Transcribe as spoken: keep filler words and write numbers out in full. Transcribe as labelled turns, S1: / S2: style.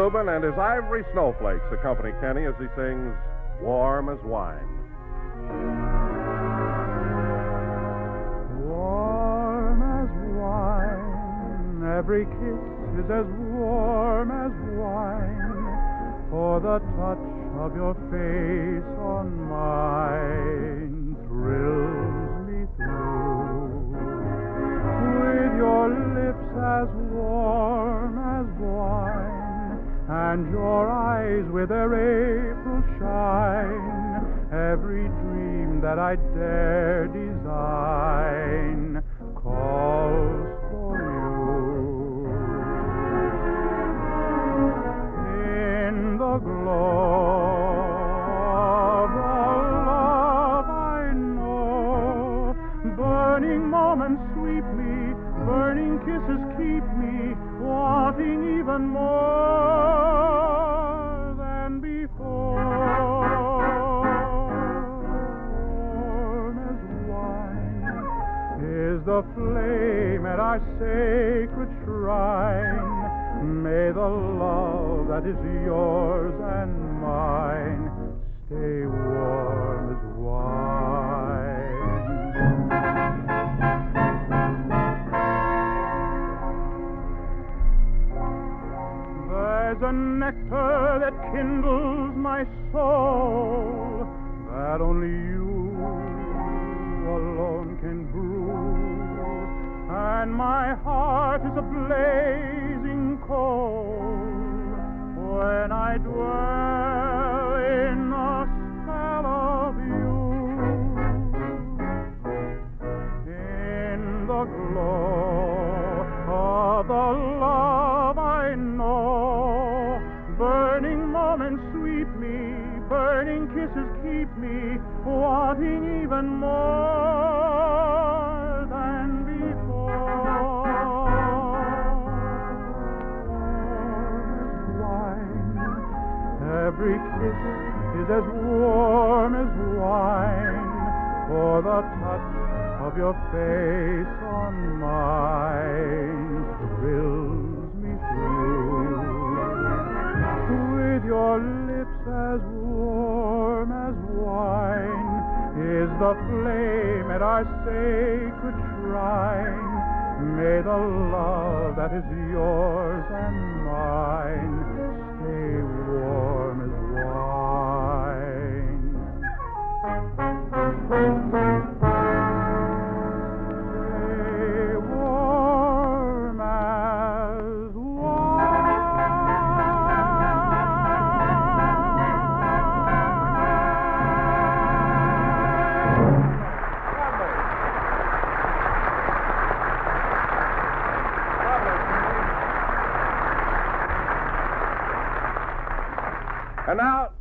S1: Rubin and his Ivory Snowflakes accompany Kenny as he sings Warm as Wine.
S2: Warm as wine, every kiss is as warm as wine, for the touch of your face on mine thrills me through. With your lips as warm as wine, and your eyes with their April shine, every dream that I dare design calls for you. In the glow of the love I know, burning moments sweep me, burning kisses keep me, wanting even more than before. Warm as wine is the flame at our sacred shrine. May the love that is yours and mine stay warm as wine. There's a nectar that kindles my soul that only you alone can brew, and my heart is a blazing coal when I dwell in the spell of you. In the glow of the love I know, burning moments sweep me, burning kisses keep me, wanting even more than before. Warm as wine, every kiss is as warm as wine, for the touch of your face on mine thrills me through. With your lips as warm as wine is the flame at our sacred shrine. May the love that is yours and mine stay warm as wine. Stay warm as
S1: And now,